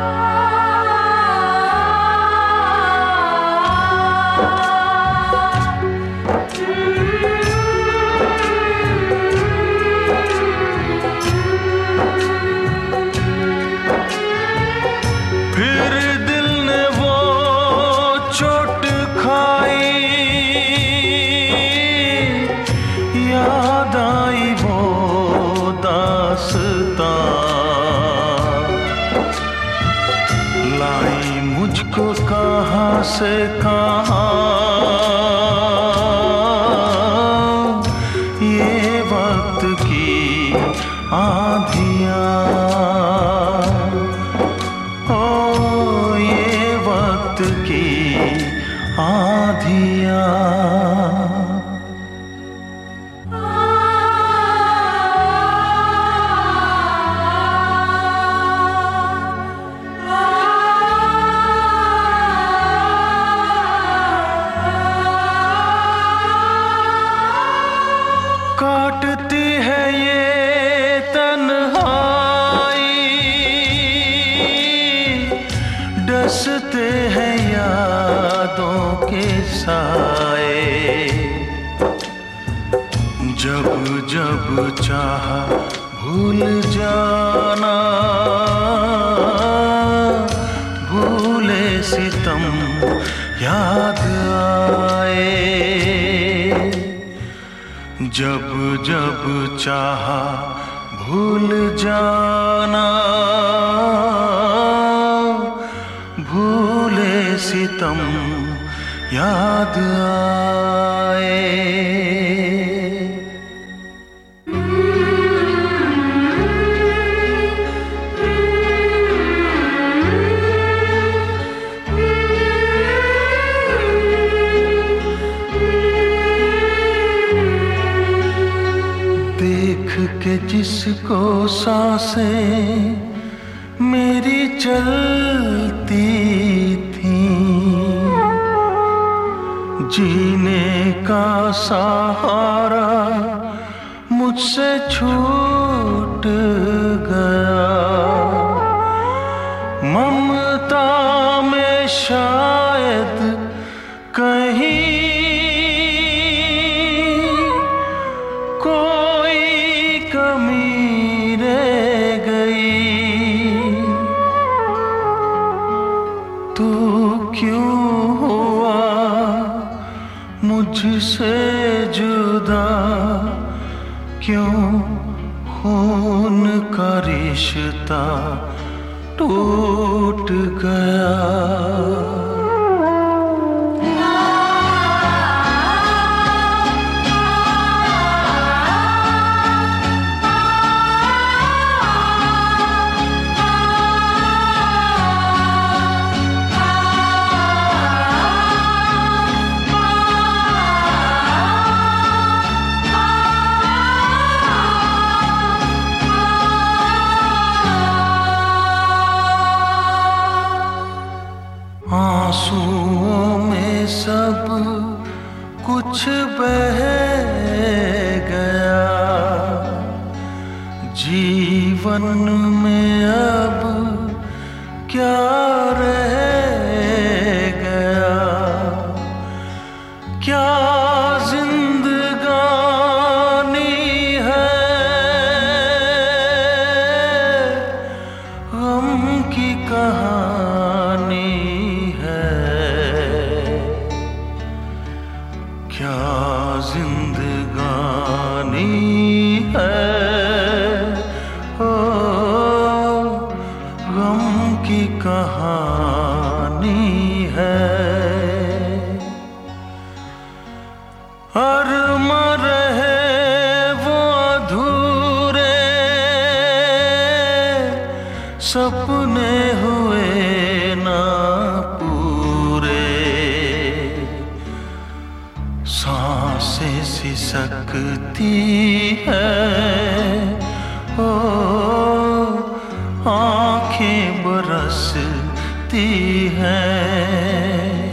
लाई मुझको कहाँ से कहाँ ये वक्त की आंधियाँ, ओ ये वक्त की आंधियाँ। काटती है ये तन्हाई, डसते हैं यादों के साए। जब जब चाहा भूल जाना, भूले सितम याद आए। जब जब चाहा भूल जाना, भूले सितम याद आए। देख के जिसको सांसें मेरी चलती थी, जीने का सहारा मुझसे छूट गया। ममता में शायद कहीं कमी रह गई। तू क्यों हुआ मुझसे जुदा, क्यों खून का रिश्ता टूट गया। आंसुओं में सब कुछ बह गया, जीवन में अब क्या रह गया। क्या जिंदगानी है, गम की कहानी क्या जिंदगानी है, ओ गम की कहानी है। अरमा रहे वो अधूरे, सपने हुए ना पूरे। सांसें सिसकती है, ओ आँखें बरसती हैं।